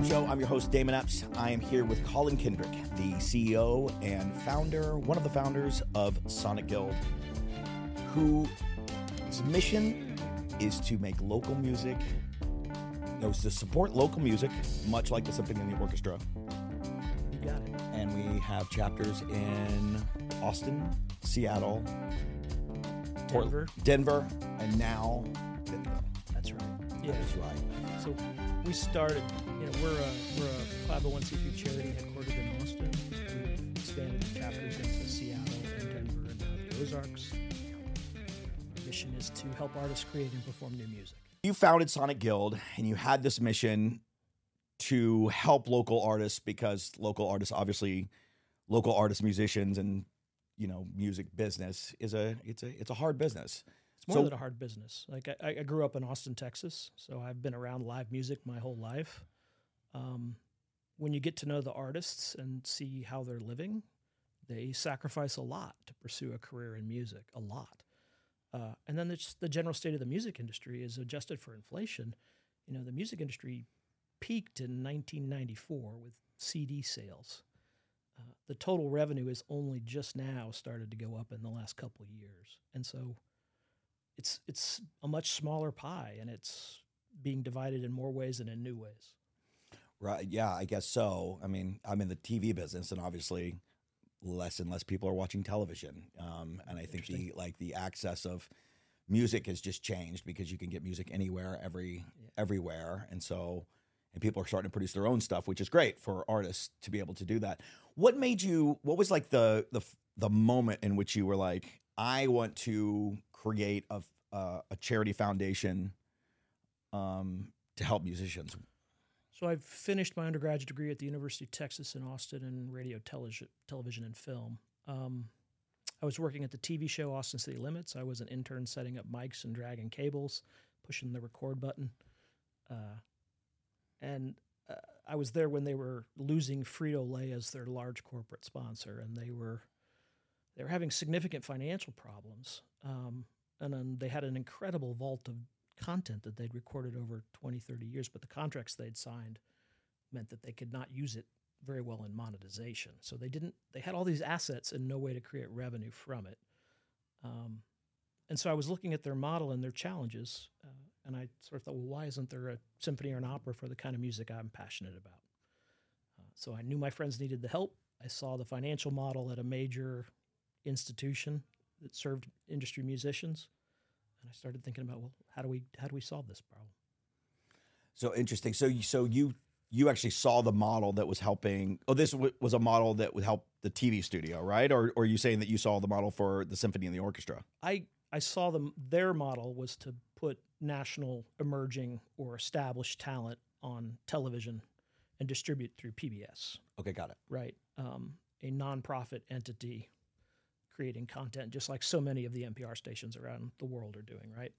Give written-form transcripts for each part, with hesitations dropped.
Up Show. I'm your host, Damon Epps. I am here with Colin Kendrick, the CEO and founder, one of the founders of Sonic Guild, whose mission is to make local music, to support local music, much like the Symphony and the Orchestra. You got it. And we have chapters in Austin, Seattle, Denver, and now Denver. That's right. Yeah, that's right. So we started, we're a 501c3 charity headquartered in Austin. We've expanded chapters into Seattle and Denver and now the Ozarks. Our mission is to help artists create and perform new music. You founded Sonic Guild, and you had this mission to help local artists because local artists, musicians, and music business is it's a hard business. It's more than a hard business. Like I grew up in Austin, Texas, so I've been around live music my whole life. When you get to know the artists and see how they're living, they sacrifice a lot to pursue a career in music, a lot. And then the general state of the music industry is adjusted for inflation. The music industry peaked in 1994 with CD sales. The total revenue is only just now started to go up in the last couple of years. And so it's a much smaller pie, and it's being divided in more ways and in new ways. Right. Yeah, I guess so. I mean, I'm in the TV business, and obviously less and less people are watching television. And I think the access of music has just changed because you can get music anywhere, everywhere. And people are starting to produce their own stuff, which is great for artists to be able to do that. What was like the moment in which you were like, I want to create a charity foundation to help musicians? So I've finished my undergraduate degree at the University of Texas in Austin in radio, television, and film. I was working at the TV show Austin City Limits. I was an intern setting up mics and dragging cables, pushing the record button. And I was there when they were losing Frito-Lay as their large corporate sponsor, and they were having significant financial problems. And then they had an incredible vault of content that they'd recorded over 20, 30 years, but the contracts they'd signed meant that they could not use it very well in monetization. So they had all these assets and no way to create revenue from it. And so I was looking at their model and their challenges, and I sort of thought, well, why isn't there a symphony or an opera for the kind of music I'm passionate about? So I knew my friends needed the help. I saw the financial model at a major institution that served industry musicians, and I started thinking about, well, how do we solve this problem? So interesting. So you actually saw the model that was helping. Oh, this was a model that would help the TV studio, right? Or are you saying that you saw the model for the symphony and the orchestra? I saw their model was to put national, emerging, or established talent on television and distribute through PBS. Okay, got it. Right, a nonprofit entity creating content, just like so many of the NPR stations around the world are doing, right?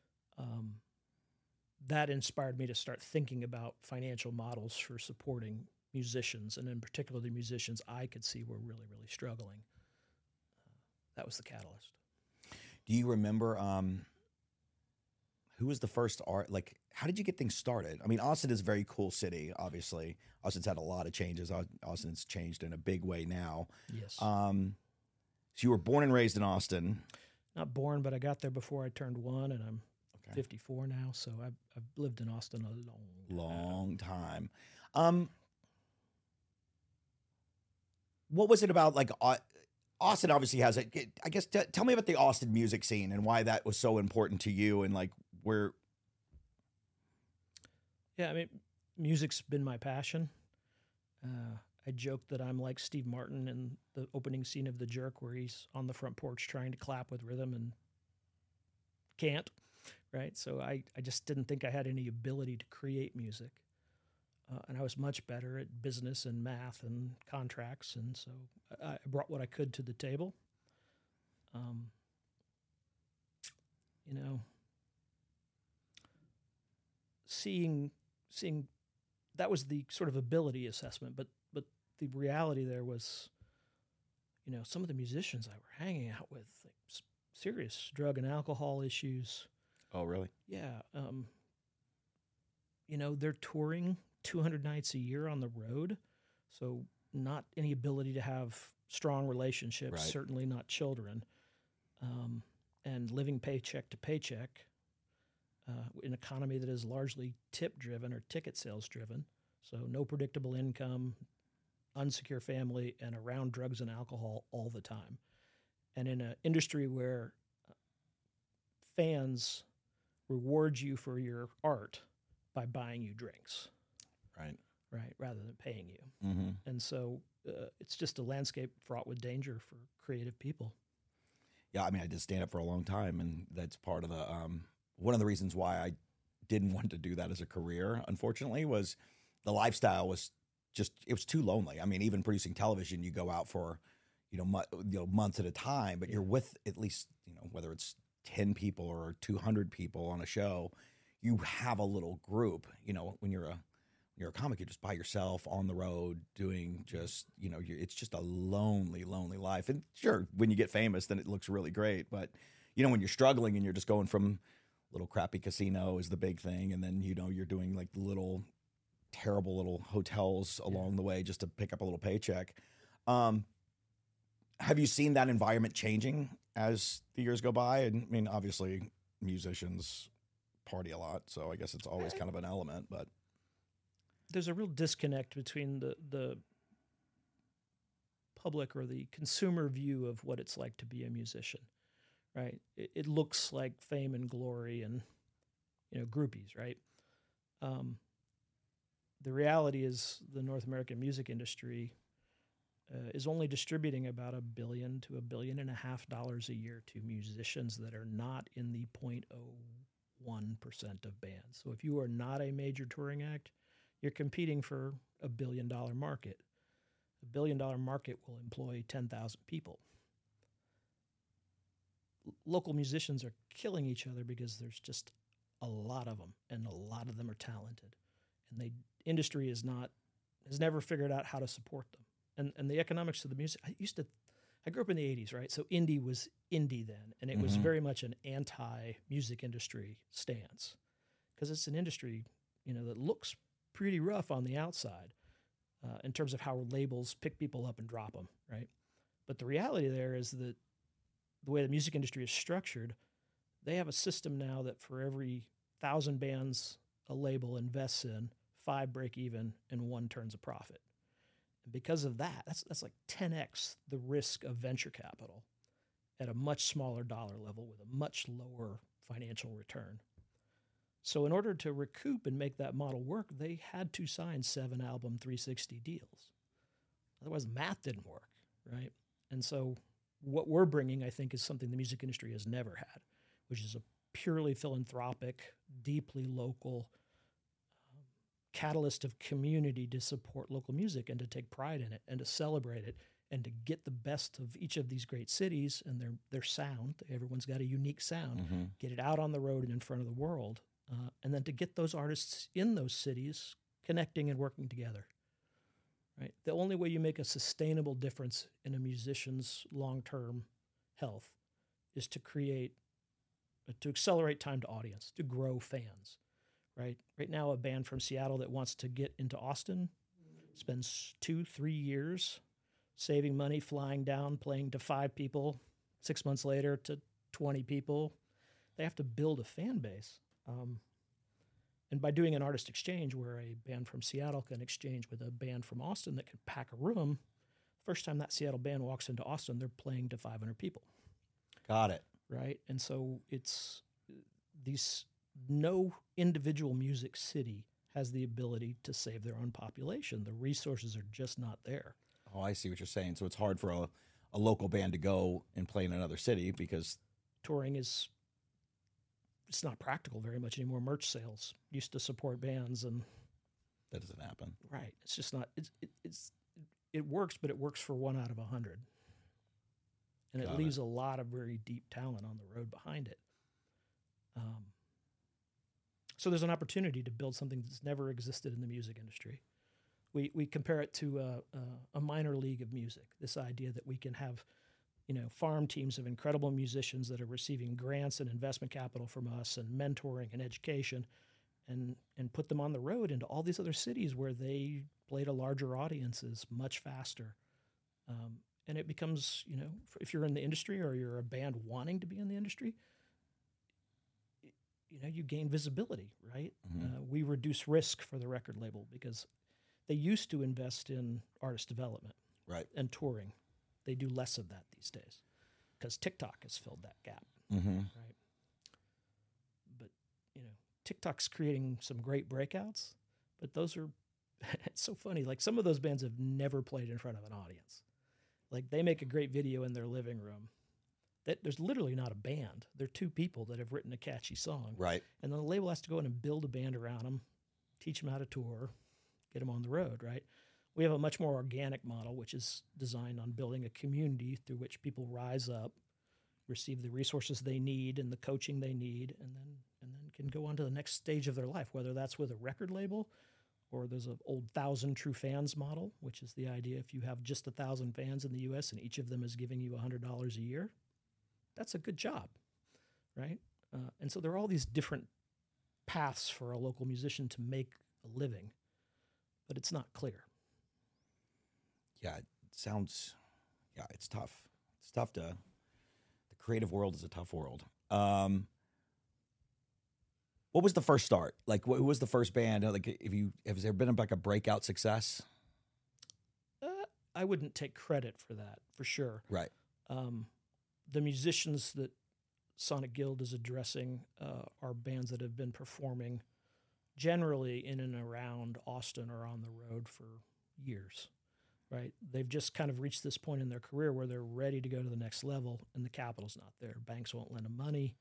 That inspired me to start thinking about financial models for supporting musicians, and in particular the musicians I could see were really, really struggling. That was the catalyst. Do you remember who was the first art? Like, how did you get things started? I mean, Austin is a very cool city, obviously. Austin's had a lot of changes. Austin's changed in a big way now. Yes. So you were born and raised in Austin. Not born, but I got there before I turned 1, and I'm 54 now, so I've lived in Austin a long time. What was it about, like, Austin obviously has it. I guess tell me about the Austin music scene and why that was so important to you, and like where. Yeah, I mean, music's been my passion. I joke that I'm like Steve Martin in the opening scene of The Jerk, where he's on the front porch trying to clap with rhythm and can't, right? So I just didn't think I had any ability to create music. And I was much better at business and math and contracts, and so I brought what I could to the table. Seeing that was the sort of ability assessment, but the reality there was, some of the musicians I were hanging out with, like, serious drug and alcohol issues. Oh, really? Yeah. They're touring 200 nights a year on the road. So not any ability to have strong relationships, Right. certainly not children, and living paycheck to paycheck in an economy that is largely tip driven or ticket sales driven. So no predictable income, unsecure family, and around drugs and alcohol all the time. And in an industry where fans reward you for your art by buying you drinks, Right. rather than paying you. Mm-hmm. And so it's just a landscape fraught with danger for creative people. Yeah, I mean, I did stand up for a long time, and that's part of the one of the reasons why I didn't want to do that as a career. Unfortunately, was the lifestyle was just it was too lonely. I mean, even producing television, you go out for months at a time, but you're with at least whether it's 10 people or 200 people on a show, you have a little group. When you're a comic, you're just by yourself on the road doing just, it's just a lonely, lonely life. And sure, when you get famous, then it looks really great. But, when you're struggling and you're just going from little crappy casino is the big thing. And then, you're doing like little terrible little hotels along the way just to pick up a little paycheck. Have you seen that environment changing as the years go by? And I mean, obviously musicians party a lot, so I guess it's always kind of an element, but there's a real disconnect between the public or the consumer view of what it's like to be a musician, right? It looks like fame and glory and groupies, right? The reality is the North American music industry is only distributing about $1 billion to $1.5 billion a year to musicians that are not in the 0.01% of bands. So if you are not a major touring act, you're competing for $1 billion market. $1 billion market will employ 10,000 people. Local musicians are killing each other because there's just a lot of them, and a lot of them are talented. And the industry has never figured out how to support them. And the economics of the music, I grew up in the 80s, right? So indie was indie then, and it was very much an anti-music industry stance because it's an industry, that looks pretty rough on the outside in terms of how labels pick people up and drop them, right? But the reality there is that the way the music industry is structured, they have a system now that for every 1,000 bands a label invests in, 5 break even and 1 turns a profit. And because of that, that's like 10x the risk of venture capital at a much smaller dollar level with a much lower financial return. So in order to recoup and make that model work, they had to sign 7-album 360 deals. Otherwise, math didn't work, right? And so what we're bringing, I think, is something the music industry has never had, which is a purely philanthropic, deeply local catalyst of community to support local music and to take pride in it and to celebrate it and to get the best of each of these great cities and their sound. Everyone's got a unique sound. Get it out on the road and in front of the world. And then to get those artists in those cities connecting and working together. Right? The only way you make a sustainable difference in a musician's long-term health is to accelerate time to audience, to grow fans. Right now, a band from Seattle that wants to get into Austin spends 2-3 years saving money, flying down, playing to 5 people, 6 months later to 20 people. They have to build a fan base. And by doing an artist exchange where a band from Seattle can exchange with a band from Austin that can pack a room, first time that Seattle band walks into Austin, they're playing to 500 people. Got it. Right? And so it's no individual music city has the ability to save their own population. The resources are just not there. Oh, I see what you're saying. So it's hard for a local band to go and play in another city because touring it's not practical very much anymore. Merch sales used to support bands, and that doesn't happen. Right. It's just not. It works, but it works for 1 out of 100, and it leaves a lot of very deep talent on the road behind it. So there's an opportunity to build something that's never existed in the music industry. We compare it to a minor league of music. This idea that we can have, farm teams of incredible musicians that are receiving grants and investment capital from us and mentoring and education, and put them on the road into all these other cities where they played to larger audiences much faster. And it becomes, if you're in the industry or you're a band wanting to be in the industry, you gain visibility, right? We reduce risk for the record label because they used to invest in artist development, right, and touring. They do less of that these days because TikTok has filled that gap, mm-hmm. right? But TikTok's creating some great breakouts, but those are it's so funny. Like some of those bands have never played in front of an audience. Like they make a great video in their living room. There's literally not a band. They're two people that have written a catchy song. Right. And then the label has to go in and build a band around them, teach them how to tour, get them on the road, right? We have a much more organic model, which is designed on building a community through which people rise up, receive the resources they need and the coaching they need, and then can go on to the next stage of their life, whether that's with a record label or there's an old 1,000 true fans model, which is the idea if you have just 1,000 fans in the U.S. and each of them is giving you $100 a year, that's a good job, right? And so there are all these different paths for a local musician to make a living, but it's not clear. Yeah, it's tough. It's tough the creative world is a tough world. What was the first start? Like, who was the first band? Like, has there been like a breakout success? I wouldn't take credit for that, for sure. Right. The musicians that Sonic Guild is addressing are bands that have been performing generally in and around Austin or on the road for years, right? They've just kind of reached this point in their career where they're ready to go to the next level, and the capital's not there. Banks won't lend them money.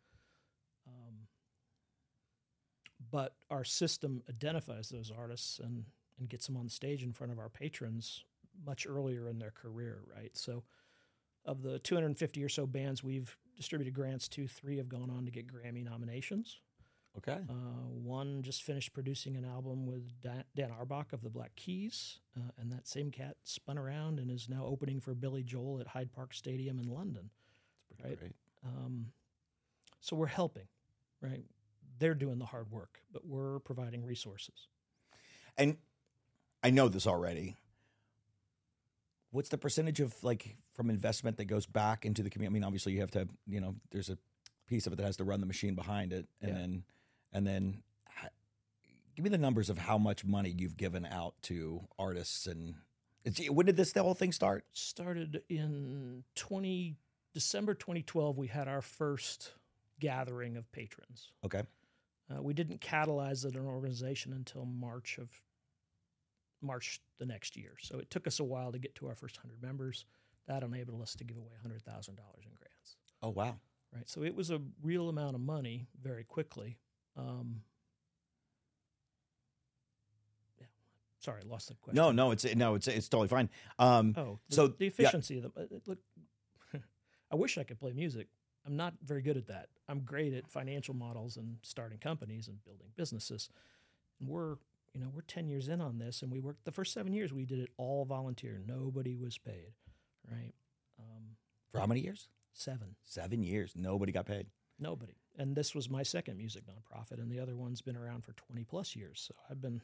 But our system identifies those artists and gets them on stage in front of our patrons much earlier in their career, right? So of the 250 or so bands we've distributed grants to, 3 have gone on to get Grammy nominations. Okay. One just finished producing an album with Dan Arbach of the Black Keys, and that same cat spun around and is now opening for Billy Joel at Hyde Park Stadium in London. That's pretty great. So we're helping, right? They're doing the hard work, but we're providing resources. And I know this already. What's the percentage of from investment that goes back into the community? I mean, obviously you have to, there's a piece of it that has to run the machine behind it. And then give me the numbers of how much money you've given out to artists. And when did the whole thing start? Started in December 2012. We had our first gathering of patrons. Okay. We didn't catalyze it an organization until March the next year. So it took us a while to get to our first 100 members. That enabled us to give away $100,000 in grants. Oh, wow. Right. So it was a real amount of money very quickly. Yeah. Sorry, I lost the question. No, it's totally fine. So the efficiency of them. Look, I wish I could play music. I'm not very good at that. I'm great at financial models and starting companies and building businesses. And we're 10 years in on this, and we worked the first 7 years. We did it all volunteer. Nobody was paid, right? For how many years? 7. 7 years. Nobody got paid. Nobody. And this was my second music nonprofit, and the other one's been around for 20 plus years. So I've been,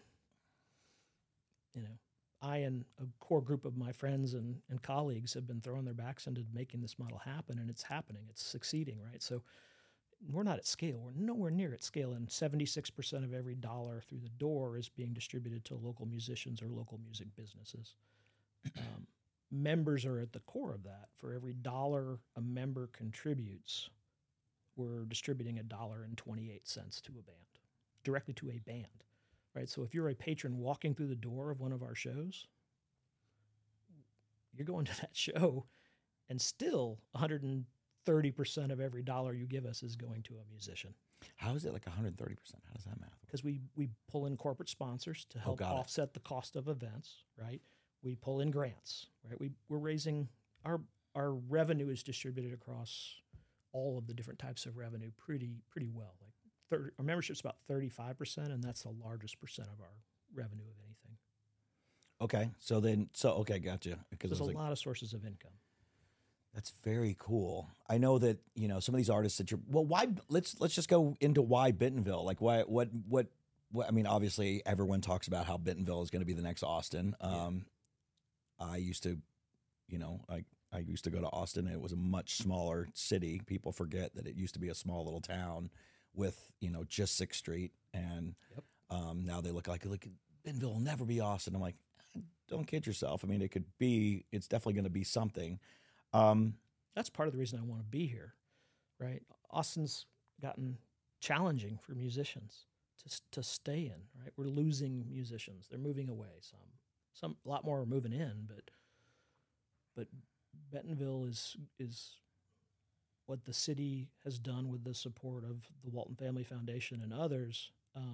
I and a core group of my friends and colleagues have been throwing their backs into making this model happen, and it's happening. It's succeeding, right? So we're not at scale. We're nowhere near at scale, and 76% of every dollar through the door is being distributed to local musicians or local music businesses. Members are at the core of that. For every dollar a member contributes, we're distributing $1.28 to a band, directly to a band. Right, so if you're a patron walking through the door of one of our shows, you're going to that show, and still 130% of every dollar you give us is going to a musician. How is it like 130%? How does that math? Because we pull in corporate sponsors to help offset the cost of events, right? We pull in grants, right? We're raising our revenue is distributed across all of the different types of revenue pretty well. Our membership's about 35%, and that's the largest percent of our revenue of anything. Okay, gotcha. Because there's a lot of sources of income. That's very cool. I know that some of these artists that why let's just go into why Bentonville. Like what well, I mean, obviously, everyone talks about how Bentonville is going to be the next Austin. I used to, I used to go to Austin. And it was a much smaller city. People forget that it used to be a small little town with, just 6th Street, and now they look Bentonville will never be Austin. I'm like, don't kid yourself. I mean, it could be. It's definitely going to be something. That's part of the reason I want to be here, right? Austin's gotten challenging for musicians to stay in, right? We're losing musicians. They're moving away. Some a lot more are moving in, but Bentonville is what the city has done with the support of the Walton Family Foundation and others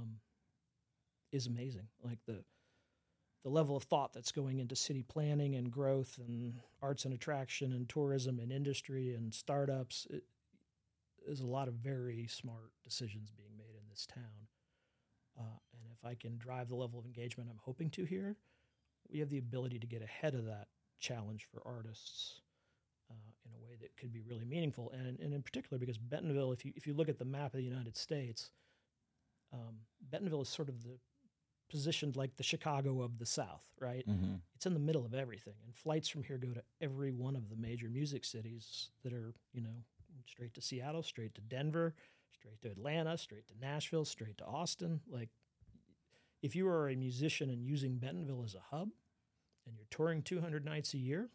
is amazing. Like the level of thought that's going into city planning and growth and arts and attraction and tourism and industry and startups. There's a lot of very smart decisions being made in this town. And if I can drive the level of engagement I'm hoping to here, we have the ability to get ahead of that challenge for artists in a way that could be really meaningful. And in particular, because Bentonville, if you look at the map of the United States, Bentonville is sort of positioned like the Chicago of the South, right? Mm-hmm. It's in the middle of everything. And flights from here go to every one of the major music cities that are, straight to Seattle, straight to Denver, straight to Atlanta, straight to Nashville, straight to Austin. Like, if you are a musician and using Bentonville as a hub and you're touring 200 nights a year,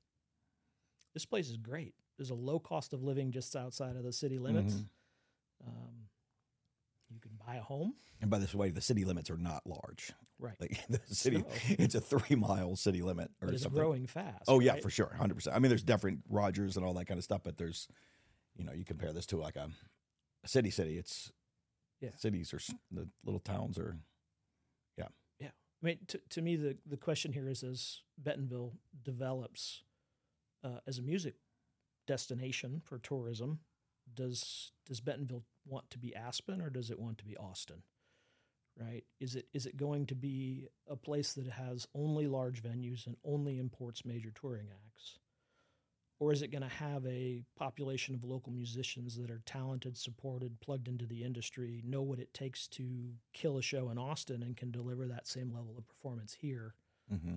this place is great. There's a low cost of living just outside of the city limits. Mm-hmm. You can buy a home. And by this way, the city limits are not large. Right. Like the city, it's a 3-mile city limit or but it's something. growing fast. Oh, yeah, right? for sure. 100%. I mean, there's different Rogers and all that kind of stuff, but there's, you compare this to like a city. It's cities or the little towns are, yeah. Yeah. I mean, to me, the question here is, as Bentonville develops as a music destination for tourism, does Bentonville want to be Aspen or does it want to be Austin? Right? Is it going to be a place that has only large venues and only imports major touring acts? Or is it going to have a population of local musicians that are talented, supported, plugged into the industry, know what it takes to kill a show in Austin and can deliver that same level of performance here? Mm-hmm.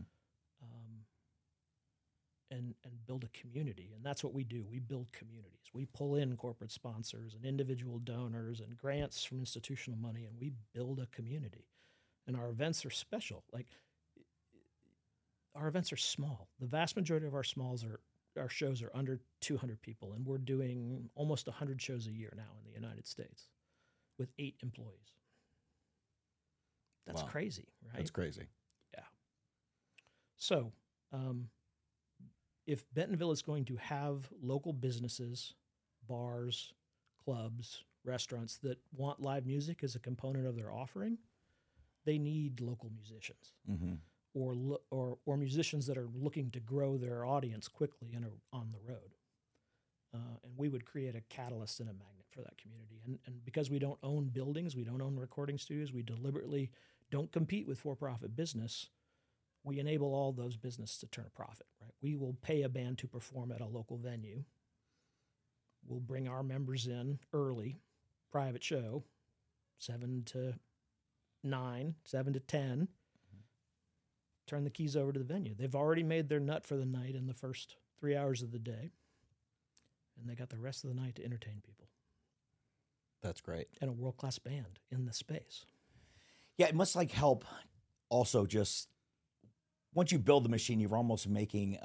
And build a community. And that's what we do. We build communities. We pull in corporate sponsors and individual donors and grants from institutional money, and we build a community. And our events are special. Like, our events are small. The vast majority of our shows are under 200 people, and we're doing almost 100 shows a year now in the United States with 8 employees. That's crazy, right? That's crazy. Yeah. So, if Bentonville is going to have local businesses, bars, clubs, restaurants that want live music as a component of their offering, they need local musicians, Mm-hmm. or musicians that are looking to grow their audience quickly and are on the road. And we would create a catalyst and a magnet for that community. And because we don't own buildings, we don't own recording studios, we deliberately don't compete with for-profit business, we enable all those businesses to turn a profit, right? We will pay a band to perform at a local venue. We'll bring our members in early, private show, 7 to 9, 7 to 10, turn the keys over to the venue. They've already made their nut for the night in the first 3 hours of the day, and they got the rest of the night to entertain people. That's great. And a world-class band in the space. Yeah, it must help also just once you build the machine, you're almost making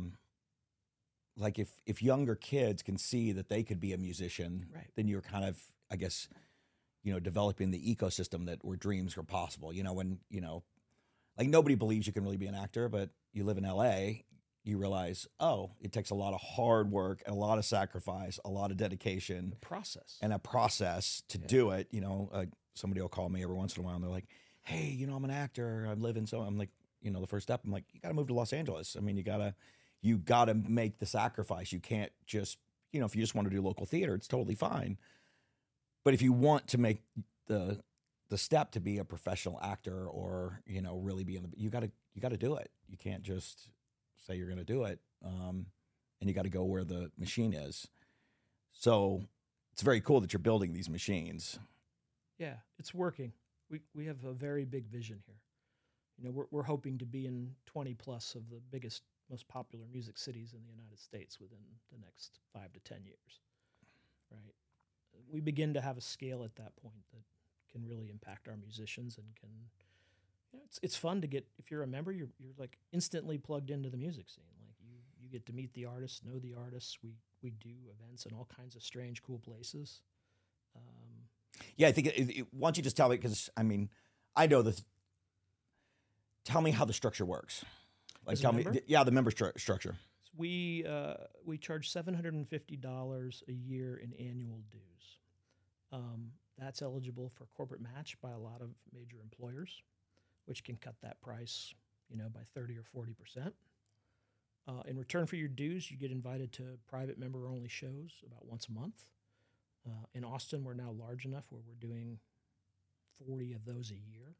if younger kids can see that they could be a musician, right, then you're kind of, I guess, developing the ecosystem where dreams are possible. When nobody believes you can really be an actor, but you live in LA, you realize, it takes a lot of hard work and a lot of sacrifice, a lot of dedication, and a process to do it. Somebody will call me every once in a while and they're like, "Hey, I'm an actor. I live in," so I'm like, the first step, I'm like, you got to move to Los Angeles. I mean, you got to make the sacrifice. You can't just, if you just want to do local theater, it's totally fine. But if you want to make the step to be a professional actor or, really be you got to do it. You can't just say you're going to do it. And you got to go where the machine is. So it's very cool that you're building these machines. Yeah, it's working. we have a very big vision here. You know, we're hoping to be in 20 plus of the biggest, most popular music cities in the United States within the next 5 to 10 years, right? We begin to have a scale at that point that can really impact our musicians and can, you know, it's fun to get, if you're a member, you're like instantly plugged into the music scene. Like you get to meet the artists, know the artists. We do events in all kinds of strange, cool places. Yeah, I think why don't you just tell me, because I mean, I know this. Tell me how the structure works. Like, tell me, the member structure. We charge $750 a year in annual dues. That's eligible for corporate match by a lot of major employers, which can cut that price, you know, by 30 or 40%. In return for your dues, you get invited to private member-only shows about once a month. In Austin, we're now large enough where we're doing 40 of those a year.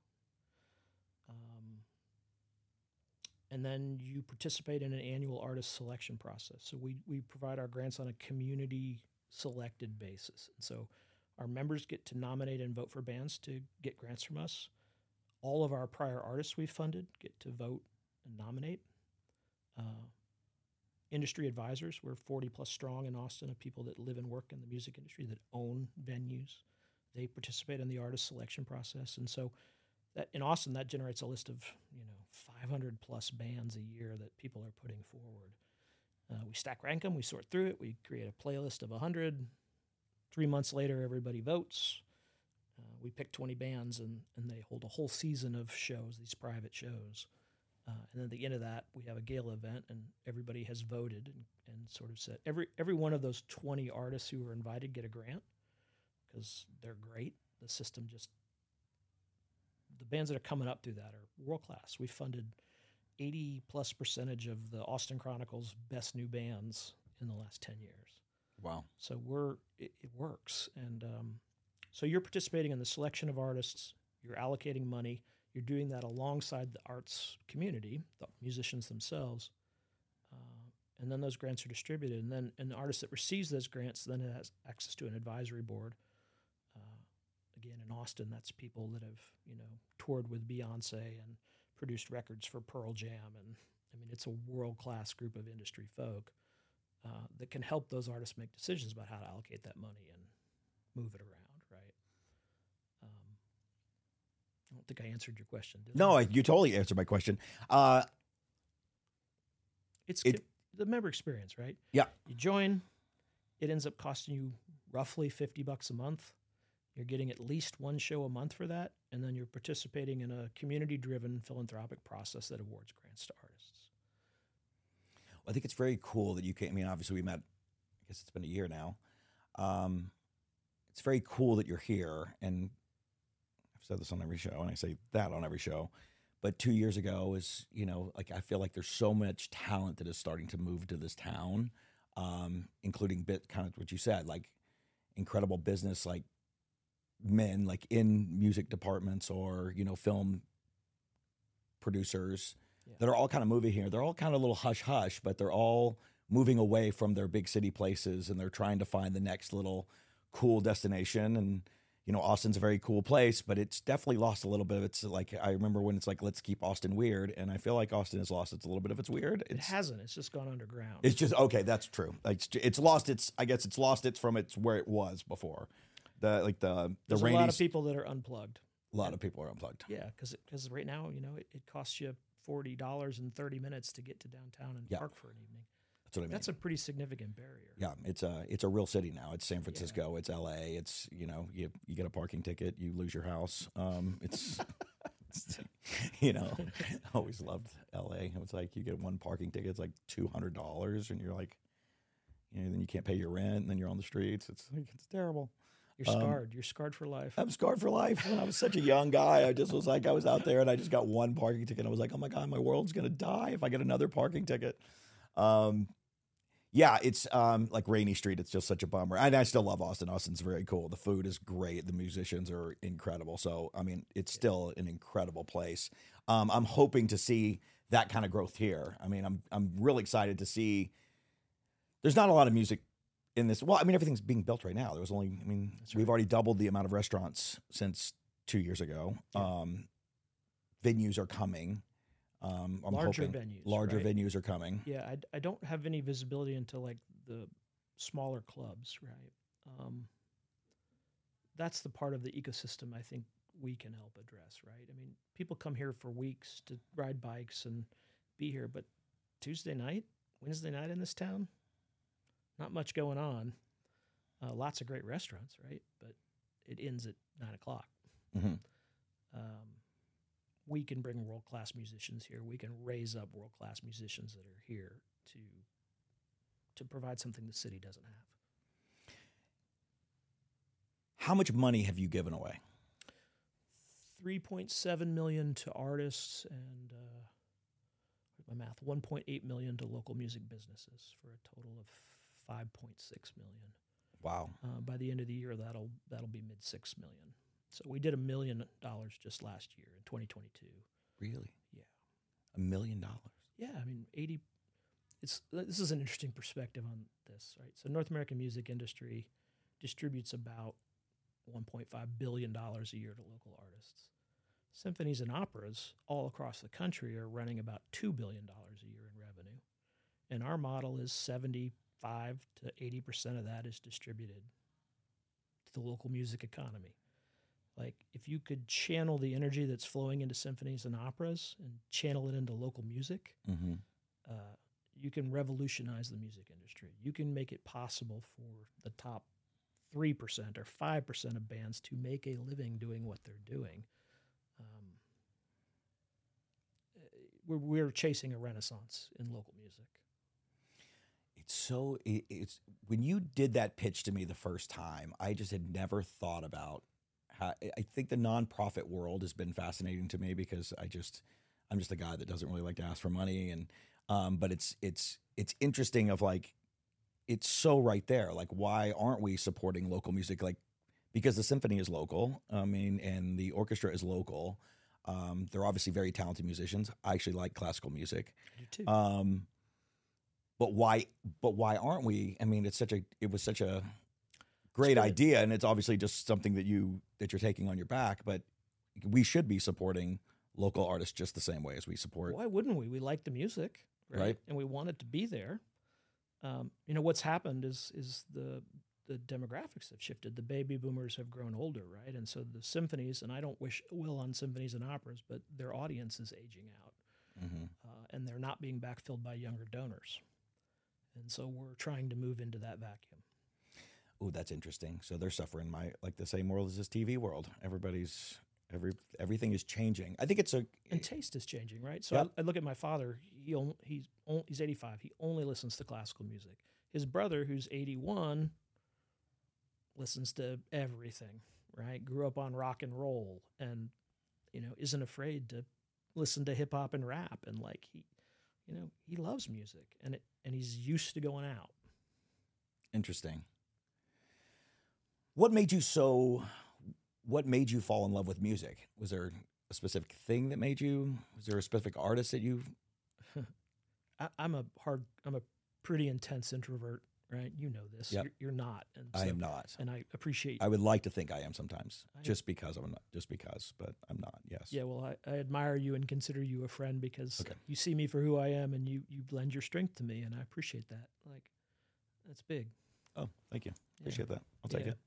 And then you participate in an annual artist selection process. So we provide our grants on a community-selected basis. And so our members get to nominate and vote for bands to get grants from us. All of our prior artists we've funded get to vote and nominate. Industry advisors, we're 40 plus strong in Austin of people that live and work in the music industry that own venues. They participate in the artist selection process. And so that in Austin, that generates a list of, you know, 500 plus bands a year that people are putting forward. We stack rank them, we sort through it, we create a playlist of 100. 3 months later, everybody votes. We pick 20 bands, and they hold a whole season of shows, these private shows. And then at the end of that, we have a gala event, and everybody has voted and sort of said every one of those 20 artists who were invited get a grant because they're great. The system just, the bands that are coming up through that are world class. We funded 80+% of the Austin Chronicles best new bands in the last 10 years. Wow. So it works. And so you're participating in the selection of artists, you're allocating money, you're doing that alongside the arts community, the musicians themselves, and then those grants are distributed. And then the artist that receives those grants then has access to an advisory board. Again, in Austin, that's people that have, you know, toured with Beyonce and produced records for Pearl Jam. And I mean, it's a world-class group of industry folk that can help those artists make decisions about how to allocate that money and move it around, right? I don't think I answered your question, did I? No, you totally answered my question. It's the member experience, right? Yeah. You join, it ends up costing you roughly $50 a month. You're getting at least one show a month for that, and then you're participating in a community-driven philanthropic process that awards grants to artists. Well, I think it's very cool that you came. I mean, obviously we met, I guess it's been a year now. It's very cool that you're here, and I've said this on every show, and I say that on every show. But 2 years ago is, you know, like I feel like there's so much talent that is starting to move to this town, including kind of what you said, like incredible business, like men, like in music departments or, you know, film producers that are all kind of moving here. They're all kind of a little hush hush, but they're all moving away from their big city places, and they're trying to find the next little cool destination. And you know, Austin's a very cool place, but it's definitely lost a little bit of its, like, I remember when it's like, let's keep Austin weird. And I feel like Austin has lost a little bit of its weird. It hasn't. It's just gone underground. It's just, okay, that's true. It's lost its, I guess it's lost its from its where it was before. There's a lot of people that are unplugged. A lot of people are unplugged. Yeah, because right now, you know, it costs you $40 in 30 minutes to get to downtown and park for an evening. That's what I mean. That's a pretty significant barrier. Yeah, it's a real city now. It's San Francisco. It's LA. It's, you know, you get a parking ticket, you lose your house. It's you know, I always loved LA. It's like you get one parking ticket, it's like $200, and you're like, you know, then you can't pay your rent, and then you're on the streets. It's terrible. You're scarred. You're scarred for life. I'm scarred for life. When I was such a young guy, I just was like, I was out there and I just got one parking ticket. I was like, oh my God, my world's gonna die if I get another parking ticket. Yeah, it's like Rainy Street. It's just such a bummer. And I still love Austin. Austin's very cool. The food is great. The musicians are incredible. So, I mean, it's still an incredible place. I'm hoping to see that kind of growth here. I mean, I'm really excited to see. There's not a lot of music in this. Well, I mean, everything's being built right now. We've already doubled the amount of restaurants since 2 years ago. Yeah. Venues are coming. I'm Larger hoping venues, larger right? venues are coming. Yeah, I don't have any visibility into like the smaller clubs, right? Um, that's the part of the ecosystem I think we can help address, right? I mean, people come here for weeks to ride bikes and be here, but Tuesday night, Wednesday night in this town, not much going on. Lots of great restaurants, right? But it ends at 9 o'clock. Hmm. We can bring world class musicians here. We can raise up world class musicians that are here to provide something the city doesn't have. How much money have you given away? 3.7 million to artists and my math 1.8 million to local music businesses for a total of 5.6 million. Wow. By the end of the year, that'll be mid 6 million. So we did $1 million just last year in 2022. Really? Yeah. $1 million. Yeah, I mean 80. This is an interesting perspective on this, right? So North American music industry distributes about $1.5 billion a year to local artists. Symphonies and operas all across the country are running about $2 billion a year in revenue. And our model is 75 to 80% of that is distributed to the local music economy. Like, if you could channel the energy that's flowing into symphonies and operas and channel it into local music, Mm-hmm. you can revolutionize the music industry. You can make it possible for the top 3% or 5% of bands to make a living doing what they're doing. We're chasing a renaissance in local music. It's when you did that pitch to me the first time, I just had never thought about how. I think the nonprofit world has been fascinating to me because I'm just a guy that doesn't really like to ask for money, and but it's interesting of like, it's so right there. Like, why aren't we supporting local music? Like, because the symphony is local, I mean, and the orchestra is local. They're obviously very talented musicians. I actually like classical music. I do too. But why aren't we? I mean, it was such a great good. idea, and it's obviously just something that you're taking on your back, but we should be supporting local artists just the same way as we support. Why wouldn't we? We like the music, Right. And we want it to be there. What's happened is the demographics have shifted. The baby boomers have grown older, right? And so the symphonies, and I don't wish ill on symphonies and operas, but their audience is aging out, Mm-hmm. and they're not being backfilled by younger donors. And so we're trying to move into that vacuum. Oh, that's interesting. So they're suffering like the same world as this TV world. Everything is changing. I think And taste is changing, right? So Yep. I look at my father. He's 85. He only listens to classical music. His brother, who's 81, listens to everything, right? Grew up on rock and roll, and isn't afraid to listen to hip hop and rap, and like he loves music, and he's used to going out. interesting. What made you fall in love with music? Was there a specific thing that made you? Was there a specific artist that you? I'm a pretty intense introvert, right? You know this. Yep. You're not, and I so- am not. and I appreciate. I would like to think I am sometimes, I- just because I'm not. Just because, but I'm not. Yes. Yeah, well, I admire you and consider you a friend because Okay. you see me for who I am, and you lend your strength to me, and I appreciate that. Like, that's big. Oh, thank you. Yeah. Appreciate that. I'll take Yeah. it.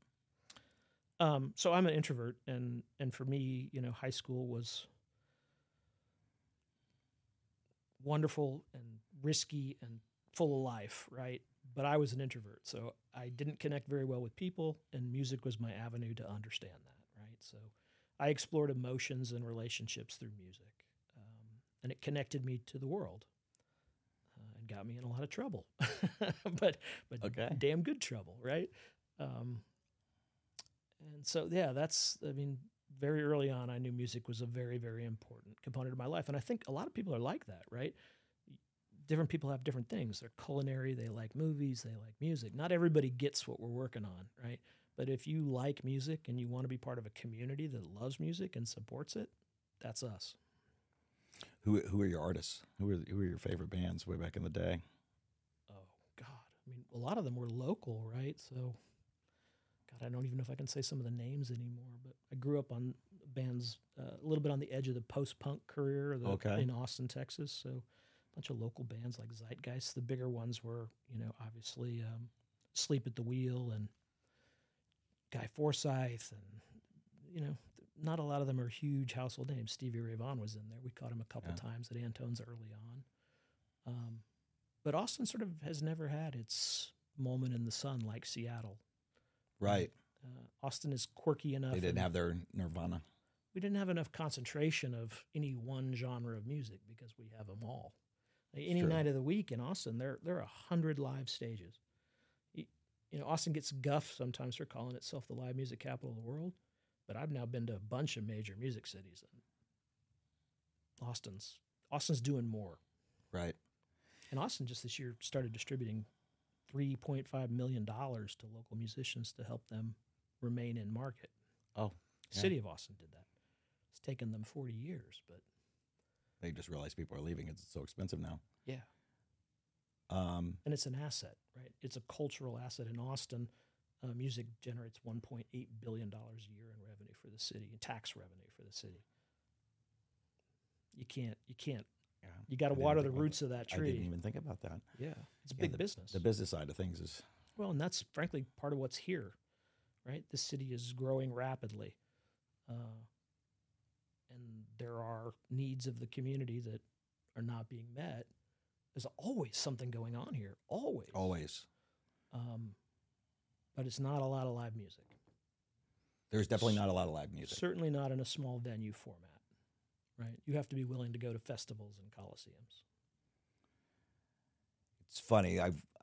So I'm an introvert, and for me, high school was wonderful and risky and full of life, right? But I was an introvert, so I didn't connect very well with people, and music was my avenue to understand that, right? So I explored emotions and relationships through music, and it connected me to the world, and got me in a lot of trouble, but Okay. damn good trouble, right? And so, yeah, very early on, I knew music was a very, very important component of my life. And I think a lot of people are like that, right? Different people have different things. They're culinary, they like movies, they like music. Not everybody gets what we're working on, right? But if you like music and you want to be part of a community that loves music and supports it, that's us. Who are your artists? Who are your favorite bands way back in the day? Oh, God. I mean, a lot of them were local, right? So, God, I don't even know if I can say some of the names anymore, but I grew up on bands a little bit on the edge of the post-punk career Okay. in Austin, Texas. So a bunch of local bands like Zeitgeist. The bigger ones were, obviously Sleep at the Wheel and Guy Forsyth, and not a lot of them are huge household names. Stevie Ray Vaughan was in there. We caught him a couple times at Antone's early on. But Austin sort of has never had its moment in the sun like Seattle. Right. Austin is quirky enough. They didn't have their Nirvana. We didn't have enough concentration of any one genre of music because we have them all. Like any True. night of the week in Austin, there are 100 live stages. Austin gets guff sometimes for calling itself the live music capital of the world, but I've now been to a bunch of major music cities, and Austin's doing more. Right. And Austin just this year started distributing $3.5 million to local musicians to help them remain in market. Oh, yeah. City of Austin did that. It's taken them 40 years, but They just realized people are leaving. It's so expensive now. yeah. And it's an asset, right? It's a cultural asset in Austin. Music generates $1.8 billion a year in revenue for the city, in tax revenue for the city. You can't. Yeah. You got to I didn't water the think about roots that. of that I tree. didn't even think about that. Yeah, it's a Yeah, big business. The business side of things is Well, and that's frankly part of what's here, right? This city is growing rapidly, and there are needs of the community that are not being met. There's always something going on here, always. always. But it's not a lot of live music. There's definitely not a lot of live music. Certainly not in a small venue format, right? You have to be willing to go to festivals and coliseums. It's funny.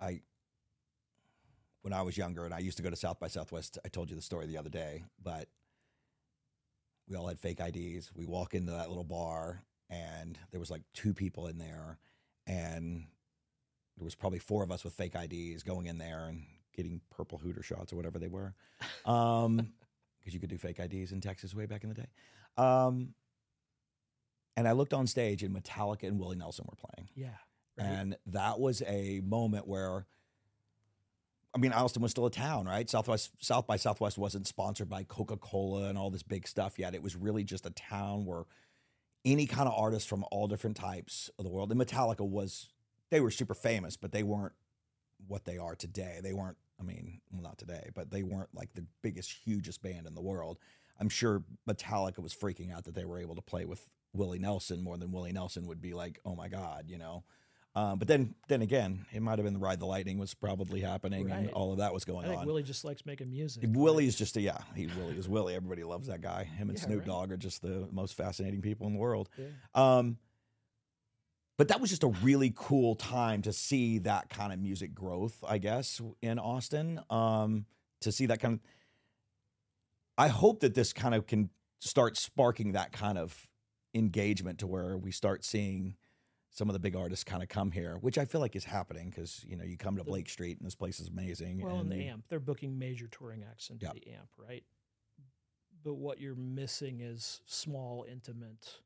When I was younger and I used to go to South by Southwest, I told you the story the other day, but we all had fake IDs. We walk into that little bar and there was like 2 people in there, and there was probably 4 of us with fake IDs going in there and getting purple Hooter shots or whatever they were. Because you could do fake IDs in Texas way back in the day. And I looked on stage and Metallica and Willie Nelson were playing. Yeah. Right? And that was a moment where, I mean, Austin was still a town, right? South by Southwest wasn't sponsored by Coca-Cola and all this big stuff yet. It was really just a town where any kind of artist from all different types of the world. And Metallica they were super famous, but they weren't what they are today. They weren't, well, not today, but they weren't like the biggest, hugest band in the world. I'm sure Metallica was freaking out that they were able to play with Willie Nelson more than Willie Nelson would be like, oh my God, But then again, it might have been the Ride the Lightning was probably happening, and Right. all of that was going I think on. Willie just likes making music. Willie is just Willie is Willie. Everybody loves that guy. Him and Yeah, Snoop right. Dogg are just the most fascinating people in the world. Yeah. But that was just a really cool time to see that kind of music growth, I guess, in Austin. To see that kind of, I hope that this kind of can start sparking that kind of engagement to where we start seeing some of the big artists kind of come here, which I feel like is happening because, you come to Blake Street and this place is amazing. Well, and the you- AMP, they're booking major touring acts into Yep. the AMP, right? But what you're missing is small, intimate,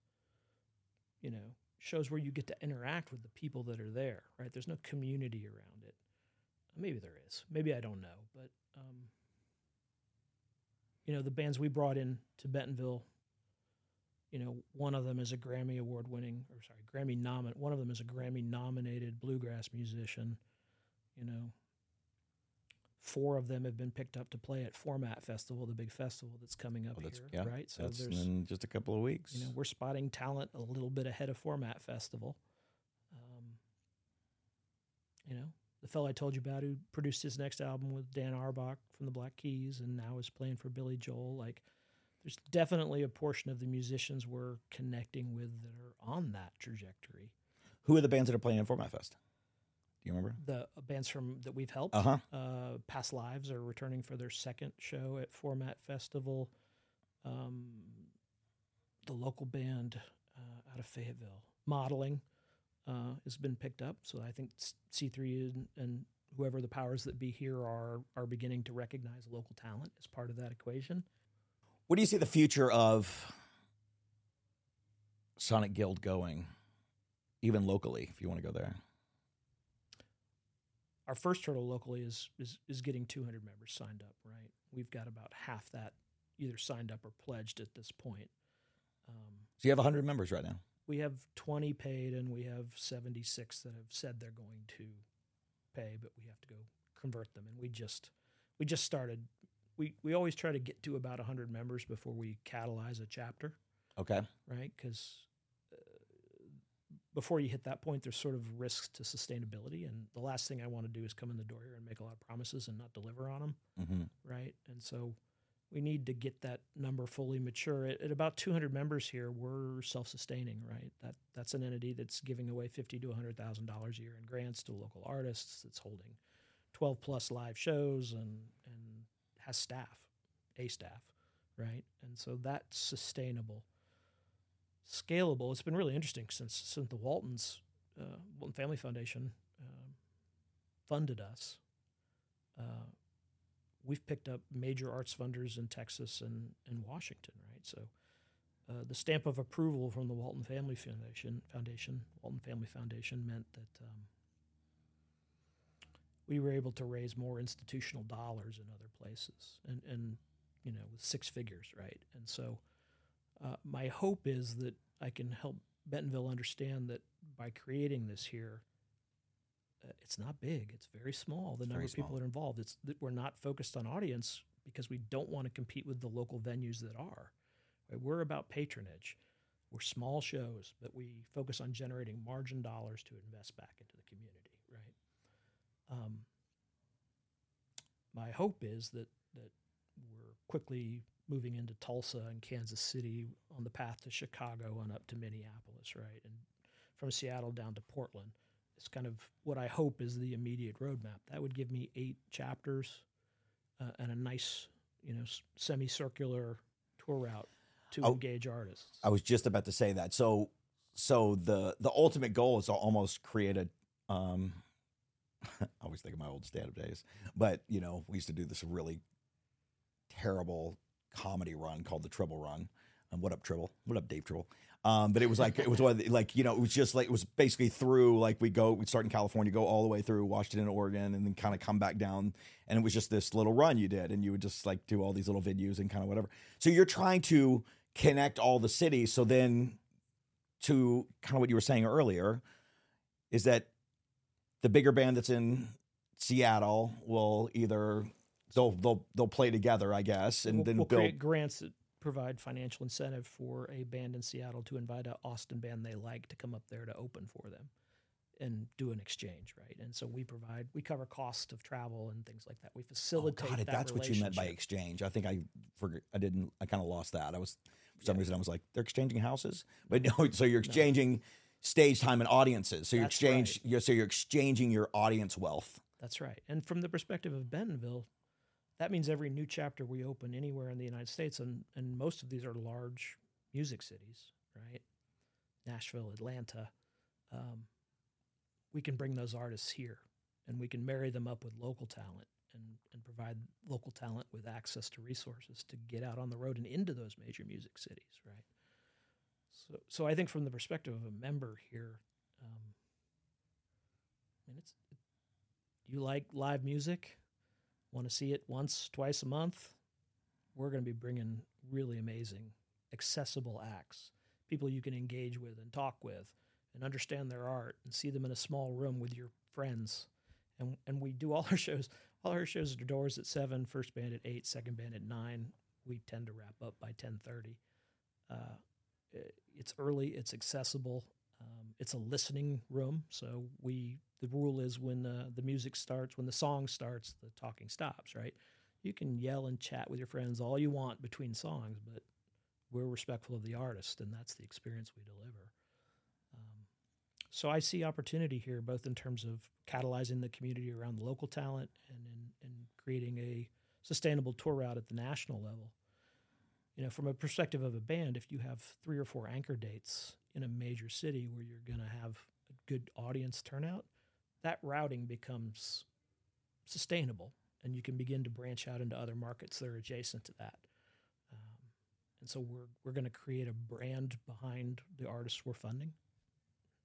shows where you get to interact with the people that are there, right? There's no community around it. Maybe there is.Maybe I don't know. But, the bands we brought in to Bentonville, one of them is a Grammy one of them is a Grammy nominated bluegrass musician. 4 of them have been picked up to play at Format Festival, the big festival that's coming up here, right? So that's there's, in just a couple of weeks. we're spotting talent a little bit ahead of Format Festival. The fellow I told you about who produced his next album with Dan Auerbach from the Black Keys and now is playing for Billy Joel, like, there's definitely a portion of the musicians we're connecting with that are on that trajectory. Who are the bands that are playing in Format Fest? Do you remember? The bands that we've helped, Past Lives are returning for their second show at Format Festival. The local band out of Fayetteville, Modeling, has been picked up. So I think C3 and whoever the powers that be here are beginning to recognize local talent as part of that equation. What do you see the future of Sonic Guild going, even locally, if you want to go there? Our first hurdle locally is getting 200 members signed up, right? We've got about half that either signed up or pledged at this point. So you have 100 members right now. We have 20 paid, and we have 76 that have said they're going to pay, but we have to go convert them. And we just started. We always try to get to about 100 members before we catalyze a chapter. Okay. Right, because before you hit that point, there's sort of risks to sustainability, and the last thing I want to do is come in the door here and make a lot of promises and not deliver on them. Mm-hmm. Right, and so we need to get that number fully mature. At about 200 members here, we're self-sustaining. Right, that's an entity that's giving away $50,000 to $100,000 a year in grants to local artists. It's holding 12 plus live shows and has staff, right, and so that's sustainable. Scalable. It's been really interesting since the Walton Family Foundation funded us. We've picked up major arts funders in Texas and Washington, right? So the stamp of approval from the Walton Family Foundation meant that we were able to raise more institutional dollars in other places, and with six figures, right? And so. My hope is that I can help Bentonville understand that by creating this here, it's not big. It's very small, the number of people that are involved. It's that we're not focused on audience because we don't want to compete with the local venues that are. Right? We're about patronage. We're small shows, but we focus on generating margin dollars to invest back into the community, right? My hope is that we're quickly moving into Tulsa and Kansas City on the path to Chicago and up to Minneapolis, right? And from Seattle down to Portland. It's kind of what I hope is the immediate roadmap. That would give me 8 chapters and a nice, semicircular tour route to engage artists. I was just about to say that. So the ultimate goal is to almost create a I always think of my old stand-up days, but we used to do this really terrible comedy run called the Tribble Run. What up, Tribble? What up, Dave Tribble? But it was like, it was it was basically through, like, we'd start in California, go all the way through Washington, Oregon, and then kind of come back down. And it was just this little run you did, and you would just like do all these little venues and kind of whatever. So you're trying to connect all the cities. So then, to kind of what you were saying earlier, is that the bigger band that's in Seattle will either they'll play together, I guess, and then we'll create grants that provide financial incentive for a band in Seattle to invite an Austin band they like to come up there to open for them and do an exchange, right? And so we cover cost of travel and things like that. We facilitate that that's what you meant by exchange. I think I kind of lost that. For some reason I was like, they're exchanging houses? But no, so you're exchanging stage time and audiences. So you're exchanging your audience wealth. That's right. And from the perspective of Bentonville, that means every new chapter we open anywhere in the United States, and most of these are large music cities, right? Nashville, Atlanta. We can bring those artists here, and we can marry them up with local talent and provide local talent with access to resources to get out on the road and into those major music cities, right? So I think from the perspective of a member here, you like live music, want to see it once, twice a month, we're going to be bringing really amazing, accessible acts, people you can engage with and talk with and understand their art and see them in a small room with your friends. And we do all our shows are doors at 7, first band at 8, second band at 9. We tend to wrap up by 10:30. It's early, it's accessible. It's a listening room, so the rule is when the music starts, when the song starts, the talking stops, right? You can yell and chat with your friends all you want between songs, but we're respectful of the artist, and that's the experience we deliver. So I see opportunity here, both in terms of catalyzing the community around the local talent and in creating a sustainable tour route at the national level. From a perspective of a band, if you have 3 or 4 anchor dates in a major city where you're going to have a good audience turnout, that routing becomes sustainable, and you can begin to branch out into other markets that are adjacent to that. And so we're going to create a brand behind the artists we're funding.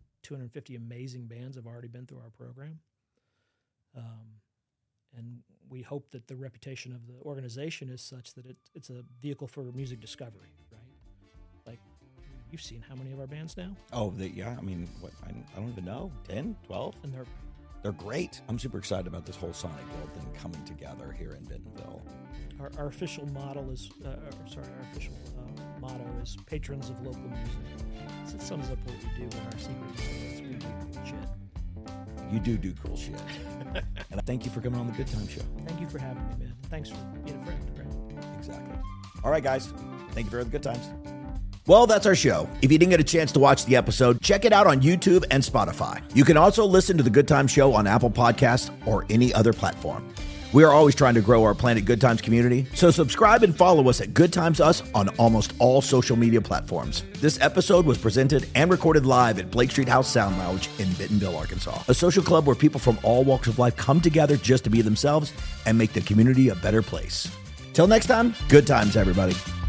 250 amazing bands have already been through our program. And we hope that the reputation of the organization is such that it's a vehicle for music discovery, right? Like, you've seen how many of our bands now? Oh, yeah. I mean, I don't even know. 10, 12? And they're great. I'm super excited about this whole Sonic Guild thing coming together here in Bentonville. Our official model is, motto is patrons of local music. It sums up what we do in our secret is we do cool shit. You do cool shit. And thank you for coming on the Good Time Show. Thank you for having me, man. Thanks for being a friend, right? Exactly. All right, guys. Thank you for the good times. Well, that's our show. If you didn't get a chance to watch the episode, check it out on YouTube and Spotify. You can also listen to The Good Times Show on Apple Podcasts or any other platform. We are always trying to grow our Planet Good Times community, so subscribe and follow us at Good Times Us on almost all social media platforms. This episode was presented and recorded live at Blake Street House Sound Lounge in Bentonville, Arkansas, a social club where people from all walks of life come together just to be themselves and make the community a better place. Till next time, good times, everybody.